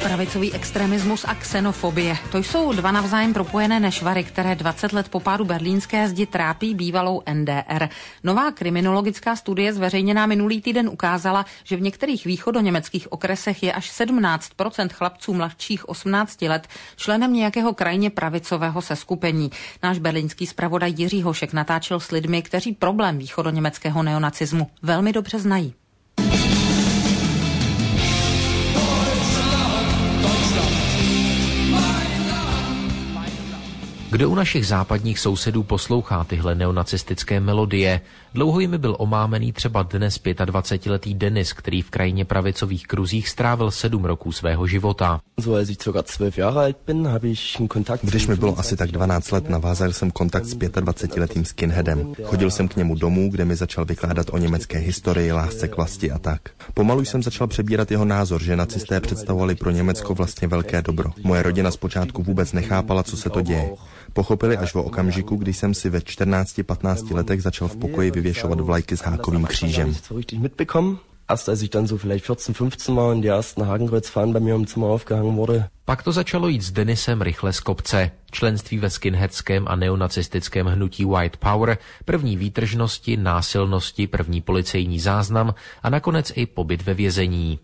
Pravicový extremismus a xenofobie. To jsou dva navzájem propojené nešvary, které 20 let po pádu berlínské zdi trápí bývalou NDR. Nová kriminologická studie zveřejněná minulý týden ukázala, že v některých východoněmeckých okresech je až 17% chlapců mladších 18 let členem nějakého krajně pravicového seskupení. Náš berlínský zpravodaj Jiří Hošek natáčel s lidmi, kteří problém východoněmeckého neonacismu velmi dobře znají. Kdo u našich západních sousedů poslouchá tyhle neonacistické melodie? Dlouho jimi byl omámený třeba dnes 25letý Denis, který v krajně pravicových kruzích strávil 7 roků svého života. Když mi bylo asi tak 12 let, navázal jsem kontakt s 25letým skinheadem. Chodil jsem k němu domů, kde mi začal vykládat o německé historii, lásce k vlasti a tak. Pomalu jsem začal přebírat jeho názor, že nacisté představovali pro Německo vlastně velké dobro. Moje rodina zpočátku vůbec nechápala, co se to děje. Pochopili až v okamžiku, kdy jsem si ve 14-15 letech začal v pokoji vyvěšovat vlajky s hákovým křížem. Pak to začalo jít s Denisem rychle z kopce. Členství ve skinheadském a neonacistickém hnutí White Power, první výtržnosti, násilnosti, první policejní záznam a nakonec i pobyt ve vězení.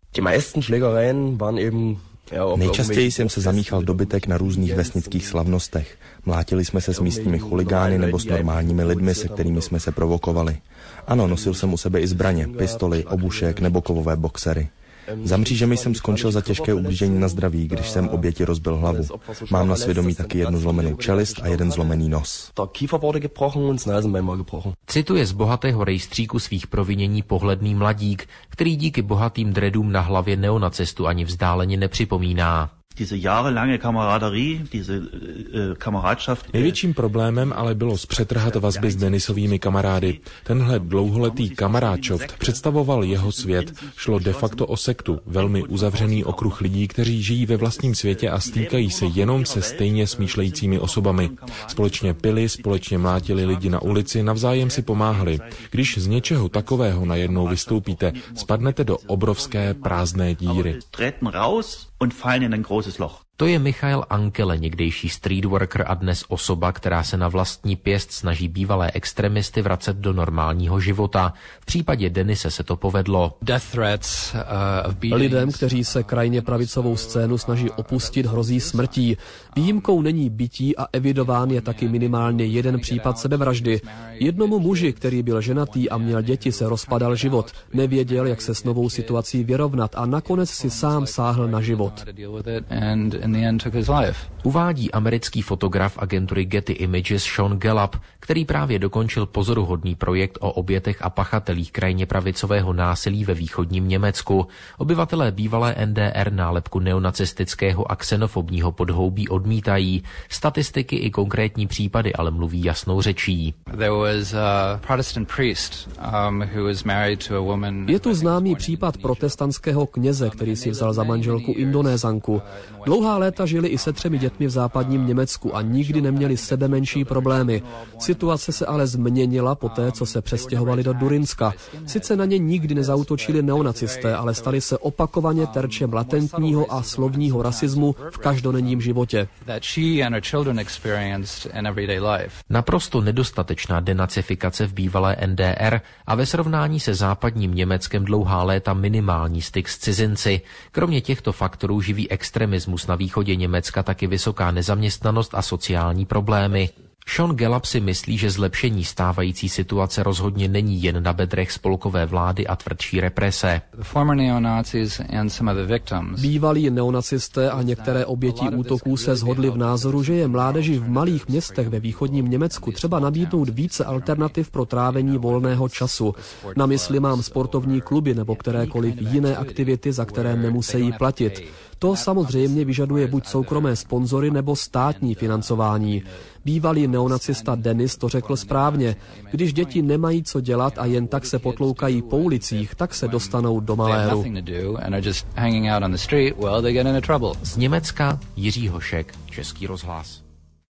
Nejčastěji jsem se zamíchal dobytek na různých vesnických slavnostech. Mlátili jsme se s místními chuligány nebo s normálními lidmi, se kterými jsme se provokovali. Ano, nosil jsem u sebe i zbraně, pistoli, obušek nebo kovové boxery. Za mřížemi jsem skončil za těžké ublížení na zdraví, když jsem oběti rozbil hlavu. Mám na svědomí taky jednu zlomenou čelist a jeden zlomený nos. Cituje z bohatého rejstříku svých provinění pohledný mladík, který díky bohatým dreadům na hlavě neonacistu ani vzdáleně nepřipomíná. Největším problémem ale bylo zpřetrhat vazby s Denisovými kamarády. Tenhle dlouholetý kamaráčov představoval jeho svět. Šlo de facto o sektu, velmi uzavřený okruh lidí, kteří žijí ve vlastním světě a stýkají se jenom se stejně smýšlejícími osobami. Společně pili, společně mlátili lidi na ulici, navzájem si pomáhali. Když z něčeho takového najednou vystoupíte, spadnete do obrovské prázdné díry. To je Michael Ankele, někdejší streetworker a dnes osoba, která se na vlastní pěst snaží bývalé extremisty vracet do normálního života. V případě Denise se to povedlo. Lidem, kteří se krajně pravicovou scénu snaží opustit, hrozí smrtí. Výjimkou není bití a evidován je taky minimálně jeden případ sebevraždy. Jednomu muži, který byl ženatý a měl děti, se rozpadal život. Nevěděl, jak se s novou situací vyrovnat a nakonec si sám sáhl na život. Uvádí americký fotograf agentury Getty Images Sean Gallup, který právě dokončil pozoruhodný projekt o obětech a pachatelích krajně pravicového násilí ve východním Německu. Obyvatelé bývalé NDR nálepku neonacistického a xenofobního podhoubí odmítají. Statistiky i konkrétní případy ale mluví jasnou řečí. Je tu známý případ protestantského kněze, který si vzal za manželku Indonézanku. Dlouhá léta žili i se 3 dětmi v západním Německu a nikdy neměli sebe menší problémy. Situace se ale změnila poté, co se přestěhovali do Durinska. Sice na ně nikdy nezautočili neonacisté, ale stali se opakovaně terčem latentního a slovního rasismu v každodenním životě. Naprosto nedostatečná denacifikace v bývalé NDR a ve srovnání se západním Německem dlouhá léta minimální styk s cizinci. Kromě těchto faktorů živí extremismus na východě Německa taky vysoká nezaměstnanost a sociální problémy. Sean Gallup si myslí, že zlepšení stávající situace rozhodně není jen na bedrech spolkové vlády a tvrdší represe. Bývalí neonacisté a některé oběti útoků se shodli v názoru, že je mládeži v malých městech ve východním Německu třeba nabídnout více alternativ pro trávení volného času. Na mysli mám sportovní kluby nebo kterékoliv jiné aktivity, za které nemusí platit. To samozřejmě vyžaduje buď soukromé sponzory nebo státní financování. Bývalý neonacista Denis to řekl správně. Když děti nemají co dělat a jen tak se potloukají po ulicích, tak se dostanou do maléru. Z Německa Jiří Hošek, Český rozhlas.